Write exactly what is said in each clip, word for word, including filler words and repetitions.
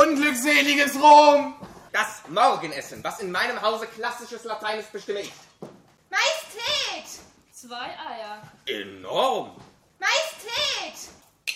unglückseliges Rom! Das Morgenessen, was in meinem Hause klassisches Latein ist, bestimme ich. Majestät! Zwei Eier. Enorm! Majestät!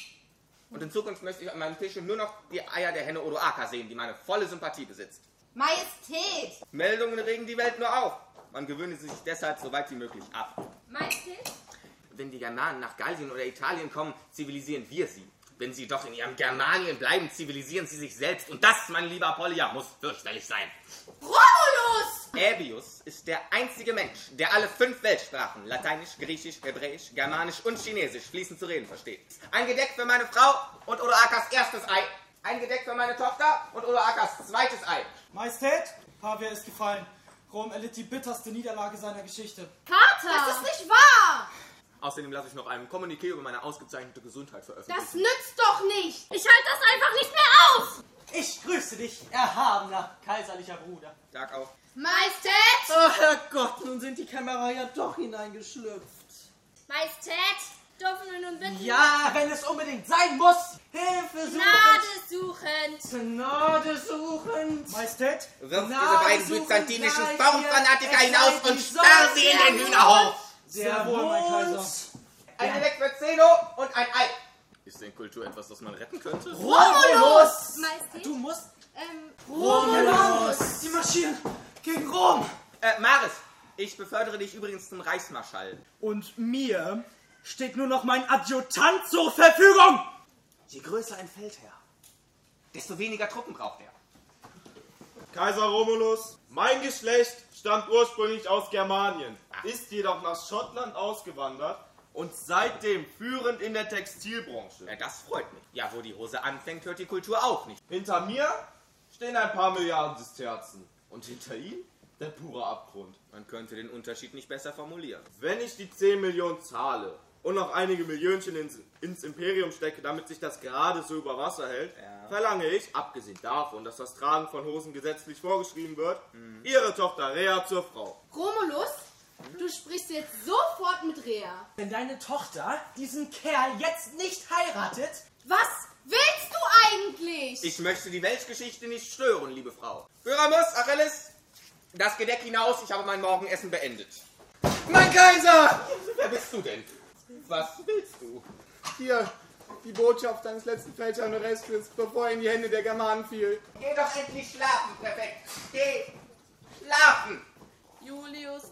Und in Zukunft möchte ich an meinem Tisch nur noch die Eier der Henne Odoaker sehen, die meine volle Sympathie besitzt. Majestät! Meldungen regen die Welt nur auf. Man gewöhne sich deshalb so weit wie möglich ab. Majestät? Wenn die Germanen nach Gallien oder Italien kommen, zivilisieren wir sie. Wenn sie doch in ihrem Germanien bleiben, zivilisieren sie sich selbst. Und das, mein lieber Apollia, muss fürchterlich sein. Romulus! Aebius ist der einzige Mensch, der alle fünf Weltsprachen, Lateinisch, Griechisch, Hebräisch, Germanisch und Chinesisch, fließend zu reden versteht. Ein Gedeck für meine Frau und Odoakers erstes Ei. Ein Gedeck für meine Tochter und Odoakers zweites Ei. Majestät, Pavia ist gefallen. Rom erlitt die bitterste Niederlage seiner Geschichte. Vater! Das ist nicht wahr! Außerdem lasse ich noch einen Kommuniqué über meine ausgezeichnete Gesundheit veröffentlichen. Das nützt doch nicht! Ich halte das einfach nicht mehr aus! Ich grüße dich, erhabener kaiserlicher Bruder. Tag auf. Majestät! Oh Herrgott, nun sind die Kämmerer ja doch hineingeschlüpft. Majestät, dürfen wir nun bitten? Ja, wenn es unbedingt sein muss. Hilfe Gnade suchend. Gnade suchend. Majestät, Wirf diese Gnade beiden suchen byzantinischen gleich Formfanatiker hier. hinaus Es sei und die sperr sie in Sonne. den Hühnerhof. sehr wohl, mein Kaiser. Ein Gedeck für Zeno und ein Ei. Ist denn Kultur etwas, das man retten könnte? Romulus! Majestät? Du musst... Ähm, Romulus! Sie marschieren gegen Rom! Äh, Maris, ich befördere dich übrigens zum Reichsmarschall. Und mir steht nur noch mein Adjutant zur Verfügung! Je größer ein Feldherr, desto weniger Truppen braucht er. Kaiser Romulus, mein Geschlecht stammt ursprünglich aus Germanien, ist jedoch nach Schottland ausgewandert und seitdem führend in der Textilbranche. Ja, das freut mich. Ja, wo die Hose anfängt, hört die Kultur auch nicht. Hinter mir stehen ein paar Milliarden Sesterzen und hinter ihm der pure Abgrund. Man könnte den Unterschied nicht besser formulieren. Wenn ich die zehn Millionen zahle und noch einige Millionchen ins, ins Imperium stecke, damit sich das gerade so über Wasser hält, Ja. verlange ich, abgesehen davon, dass das Tragen von Hosen gesetzlich vorgeschrieben wird, Mhm. ihre Tochter Rea zur Frau. Romulus, du sprichst jetzt sofort mit Rea. Wenn deine Tochter diesen Kerl jetzt nicht heiratet, Was willst du eigentlich? Ich möchte die Weltgeschichte nicht stören, liebe Frau. Pyramus, Achilles, das Gedeck hinaus, ich habe mein Morgenessen beendet. Mein Kaiser! Wer bist du denn? Was willst du? Hier, die Botschaft deines letzten Feldherrn Orestes, bevor er in die Hände der Germanen fiel. Geh doch endlich schlafen, Präfekt. Geh schlafen. Julius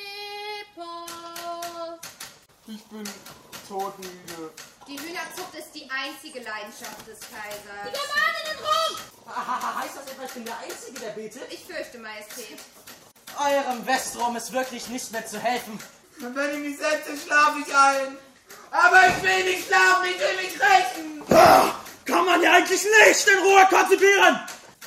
Nepos. Ich bin todmüde. Die Hühnerzucht ist die einzige Leidenschaft des Kaisers. Germanen in Rom! hahaha, heißt das etwa, ich bin der Einzige, der betet? Ich fürchte, Majestät. Eurem Westrom ist wirklich nicht mehr zu helfen. Und wenn ich mich setze, schlafe ich ein. Aber ich will nicht schlafen, ich will mich rächen. Kann man ja eigentlich nicht in Ruhe konzipieren!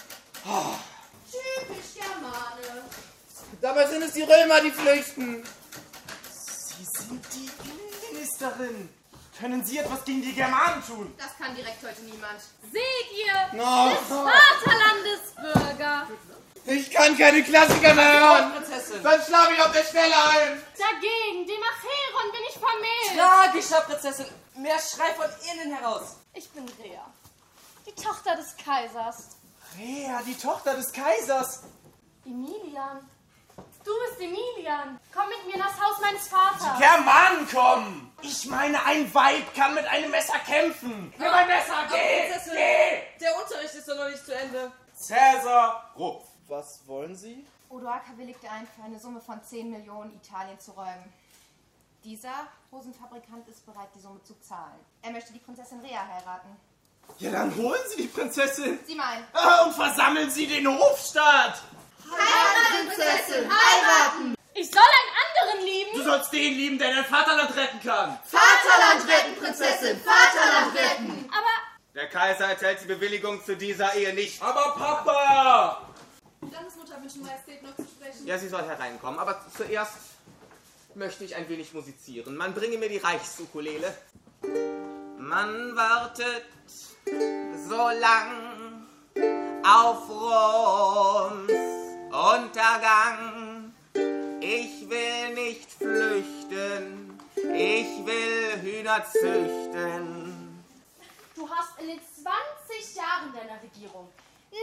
Typisch Germane. Dabei sind es die Römer, die flüchten. Sie sind die Innenministerin. Können Sie etwas gegen die Germanen tun? Das kann direkt heute niemand. Seht ihr, No. des Vaterlandes Bürger. Ich kann keine Klassiker mehr hören. Prinzessin. Sonst schlafe ich auf der Stelle ein. Dagegen, dem Acheron bin ich vermählt. Tragischer Prinzessin. Mehr Schrei von innen heraus. Ich bin Rea, die Tochter des Kaisers. Rea, die Tochter des Kaisers. Emilian. Du bist Emilian. Komm mit mir in das Haus meines Vaters. Germanen kommen! Ich meine, ein Weib kann mit einem Messer kämpfen. Nimm ein Messer, geh! Prinzessin, Geh! der Unterricht ist doch noch nicht zu Ende. Cäsar Rupf. Was wollen Sie? Odoaker willigte ein, für eine Summe von zehn Millionen Italien zu räumen. Dieser Hosenfabrikant ist bereit, die Summe zu zahlen. Er möchte die Prinzessin Rea heiraten. Ja, dann holen Sie die Prinzessin. Sieh mal. Ah, und versammeln Sie den Hofstaat. Heiraten, Prinzessin, heiraten! Ich soll einen anderen lieben. Du sollst den lieben, der dein Vaterland retten kann. Vaterland retten, Prinzessin, Vaterland retten! Aber Der Kaiser erteilt die Bewilligung zu dieser Ehe nicht. Aber Papa! Die Landesmutter wünscht Majestät noch zu sprechen. Ja, sie soll hereinkommen, aber zuerst möchte ich ein wenig musizieren. Man bringe mir die Reichsukulele. Man wartet so lang auf Roms Untergang. Ich will nicht flüchten, ich will Hühner züchten. du hast in den zwanzig Jahren deiner Regierung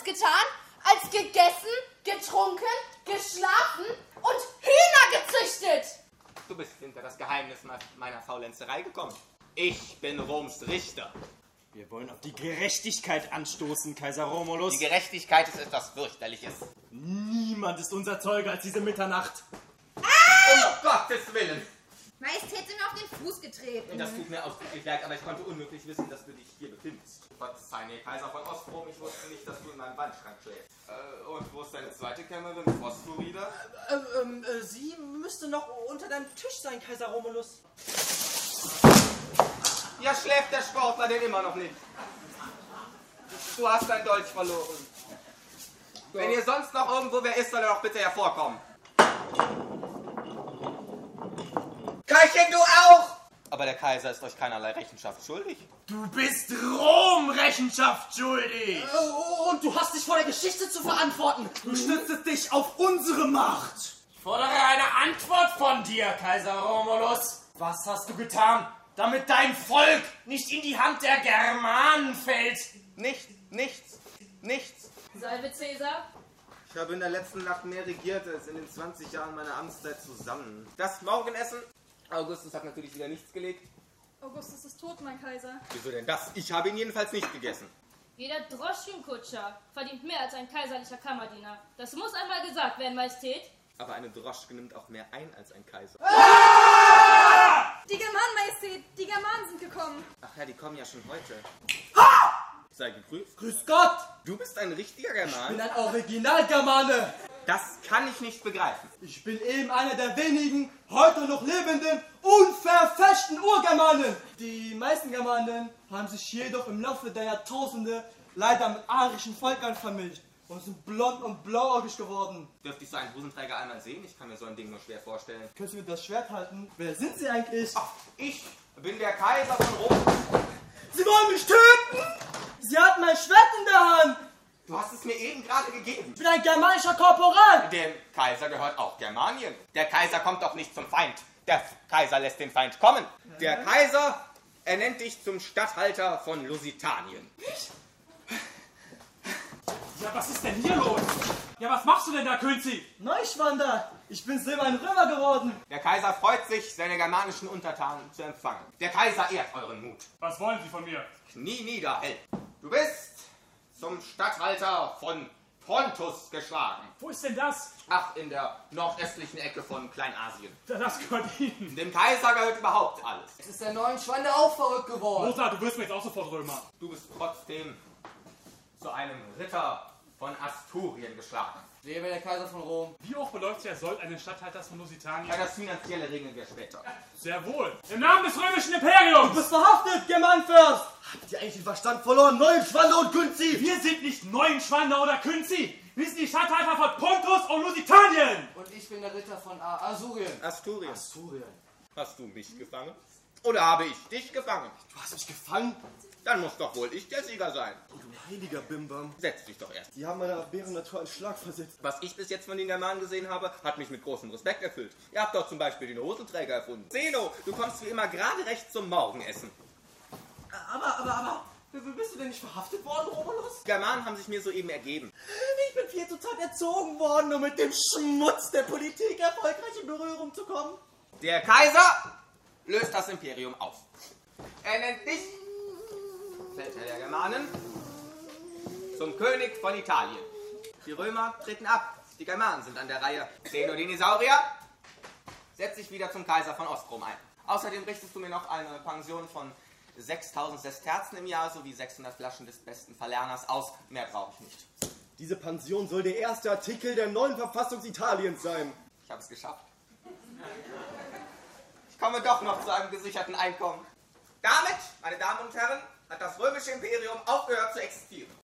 getan, als gegessen, getrunken, geschlafen und Hühner gezüchtet. Du bist hinter das Geheimnis meiner Faulenzerei gekommen. Ich bin Roms Richter. Wir wollen auf die Gerechtigkeit anstoßen, Kaiser Romulus. Die Gerechtigkeit ist etwas Fürchterliches. Niemand ist unser Zeuge als diese Mitternacht. Um Gottes Willen! Majestät sind mir auf den Fuß getreten. Das tut mir ausdrücklich leid, aber ich konnte unmöglich wissen, dass du dich hier befindest. Verzeih mir, Kaiser von Ostrom, ich wusste nicht, dass du in meinem Wandschrank schläfst. Äh, und wo ist deine zweite Kämmerin, Phosphorida? Äh, ähm, äh, sie müsste noch unter deinem Tisch sein, Kaiser Romulus. Ja, schläft der Sportler denn immer noch nicht? Du hast dein Dolch verloren. Wenn ihr sonst noch irgendwo wer ist, soll er doch bitte hervorkommen. Köchin, du auch! Aber der Kaiser ist euch keinerlei Rechenschaft schuldig. Du bist Rom Rechenschaft schuldig. Äh, und du hast dich vor der Geschichte zu verantworten. Du stützest dich auf unsere Macht. Ich fordere eine Antwort von dir, Kaiser Romulus. Was hast du getan, damit dein Volk nicht in die Hand der Germanen fällt? Nicht, nichts, nichts. Salve Cäsar. Ich habe in der letzten Nacht mehr regiert als in den zwanzig Jahren meiner Amtszeit zusammen. Das Morgenessen? Augustus hat natürlich wieder nichts gelegt. Augustus ist tot, mein Kaiser. Wieso denn das? Ich habe ihn jedenfalls nicht gegessen. Jeder Droschkenkutscher verdient mehr als ein kaiserlicher Kammerdiener. Das muss einmal gesagt werden, Majestät. Aber eine Droschke nimmt auch mehr ein als ein Kaiser. Die Germanen, Majestät, die Germanen sind gekommen. Ach ja, die kommen ja schon heute. Sei gegrüßt. Grüß Gott. Du bist ein richtiger Ich German? bin ein Original-Germane. Das kann ich nicht begreifen. Ich bin eben einer der wenigen, heute noch lebenden, unverfälschten Urgermanen. Die meisten Germanen haben sich jedoch im Laufe der Jahrtausende leider mit arischen Völkern vermischt und sind blond und blauäugig geworden. Dürfte ich so einen Hosenträger einmal sehen? Ich kann mir so ein Ding nur schwer vorstellen. Können Sie mir das Schwert halten? Wer sind Sie eigentlich? Ach, ich bin der Kaiser von Rom. Sie wollen mich töten? Sie hat mein Schwert in der Hand. Du hast es mir eben gerade gegeben. Ich bin ein germanischer Korporal. Dem Kaiser gehört auch Germanien. Der Kaiser kommt doch nicht zum Feind. Der Kaiser lässt den Feind kommen. Der Kaiser ernennt dich zum Statthalter von Lusitanien. Ja, was ist denn hier los? Ja, was machst du denn da, Künzi? Neuschwander, ich bin silbern Römer geworden. Der Kaiser freut sich, seine germanischen Untertanen zu empfangen. Der Kaiser ehrt euren Mut. Was wollen Sie von mir? Knie nieder, Held. Du bist zum Statthalter von Pontus geschlagen. Wo ist denn das? Ach, in der nordöstlichen Ecke von Kleinasien. Das gehört Ihnen. Dem Kaiser gehört überhaupt alles. Es ist der neuen Schwander auch verrückt geworden. Lothar, du wirst mir jetzt auch sofort Römer. Du bist trotzdem zu einem Ritter von Asturien geschlagen. Lebe der Kaiser von Rom. Wie hoch beläuft der Sold eines Statthalters von Lusitanien? Ja, das finanzielle regeln wir später. Sehr wohl. Im Namen des römischen Imperiums! Du bist verhaftet, Germanenfürst. Habt ihr eigentlich den Verstand verloren? Neuenschwander und Künzi. Wir sind nicht Neuenschwander oder Künzi. Wir sind die Statthalter von Pontus und Lusitanien. Und ich bin der Ritter von A Asurien. Asturien. Asurien. Hast du mich gefangen? Oder habe ich dich gefangen? Du hast mich gefangen? Dann muss doch wohl ich der Sieger sein. Du heiliger Bimbam. Setz dich doch erst. Die haben meiner Bärennatur einen Schlag versetzt. Was ich bis jetzt von den Germanen gesehen habe, hat mich mit großem Respekt erfüllt. Ihr habt doch zum Beispiel den Hosenträger erfunden. Zeno, du kommst wie immer gerade recht zum Morgenessen. Aber, aber, aber, wie bist du denn nicht verhaftet worden, Romulus? Die Germanen haben sich mir soeben ergeben. Ich bin viel zu Zeit erzogen worden, um mit dem Schmutz der Politik erfolgreich in Berührung zu kommen. Der Kaiser löst das Imperium auf. Er nennt dich, Feldherr der Germanen, zum König von Italien. Die Römer treten ab. Die Germanen sind an der Reihe. Zeno Dinosaurier, setz dich wieder zum Kaiser von Ostrom ein. Außerdem richtest du mir noch eine Pension von sechstausend Sesterzen im Jahr sowie sechshundert Flaschen des besten Verlerners aus. Mehr brauche ich nicht. Diese Pension soll der erste Artikel der neuen Verfassung Italiens sein. Ich habe es geschafft. Ich komme doch noch zu einem gesicherten Einkommen. Damit, meine Damen und Herren, hat das römische Imperium aufgehört zu existieren.